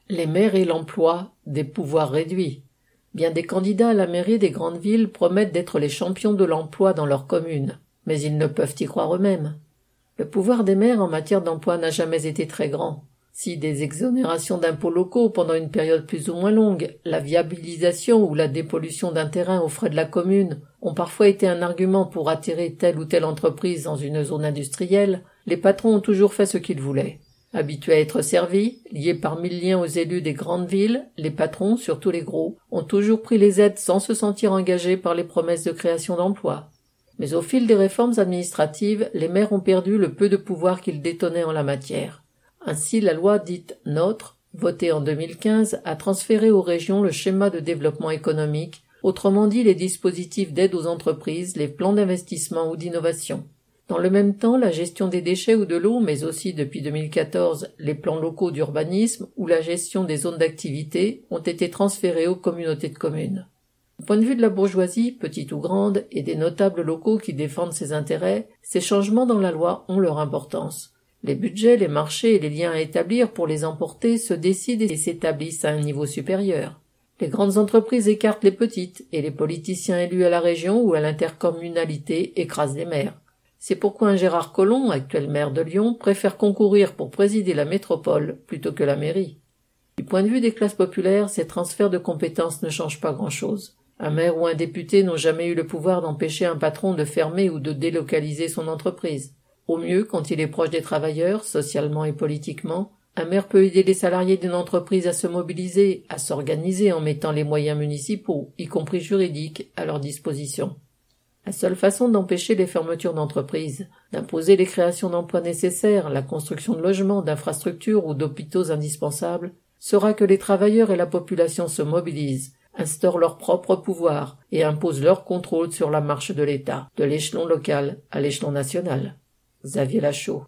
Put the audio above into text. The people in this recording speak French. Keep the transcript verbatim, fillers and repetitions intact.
Les maires et l'emploi, des pouvoirs réduits. Bien des candidats à la mairie des grandes villes promettent d'être les champions de l'emploi dans leur commune, mais ils ne peuvent y croire eux-mêmes. Le pouvoir des maires en matière d'emploi n'a jamais été très grand. Si des exonérations d'impôts locaux pendant une période plus ou moins longue, la viabilisation ou la dépollution d'un terrain aux frais de la commune ont parfois été un argument pour attirer telle ou telle entreprise dans une zone industrielle, les patrons ont toujours fait ce qu'ils voulaient. Habitués à être servis, liés par mille liens aux élus des grandes villes, les patrons, surtout les gros, ont toujours pris les aides sans se sentir engagés par les promesses de création d'emplois. Mais au fil des réformes administratives, les maires ont perdu le peu de pouvoir qu'ils détenaient en la matière. Ainsi, la loi dite NOTRe, votée en deux mille quinze, a transféré aux régions le schéma de développement économique, autrement dit les dispositifs d'aide aux entreprises, les plans d'investissement ou d'innovation. Dans le même temps, la gestion des déchets ou de l'eau, mais aussi depuis deux mille quatorze, les plans locaux d'urbanisme ou la gestion des zones d'activité ont été transférés aux communautés de communes. Du point de vue de la bourgeoisie, petite ou grande, et des notables locaux qui défendent ses intérêts, ces changements dans la loi ont leur importance. Les budgets, les marchés et les liens à établir pour les emporter se décident et s'établissent à un niveau supérieur. Les grandes entreprises écartent les petites, et les politiciens élus à la région ou à l'intercommunalité écrasent les maires. C'est pourquoi un Gérard Collomb, actuel maire de Lyon, préfère concourir pour présider la métropole plutôt que la mairie. Du point de vue des classes populaires, ces transferts de compétences ne changent pas grand-chose. Un maire ou un député n'ont jamais eu le pouvoir d'empêcher un patron de fermer ou de délocaliser son entreprise. Au mieux, quand il est proche des travailleurs, socialement et politiquement, un maire peut aider les salariés d'une entreprise à se mobiliser, à s'organiser en mettant les moyens municipaux, y compris juridiques, à leur disposition. La seule façon d'empêcher les fermetures d'entreprises, d'imposer les créations d'emplois nécessaires, la construction de logements, d'infrastructures ou d'hôpitaux indispensables, sera que les travailleurs et la population se mobilisent, instaurent leur propre pouvoir et imposent leur contrôle sur la marche de l'État, de l'échelon local à l'échelon national. Xavier Lachaud.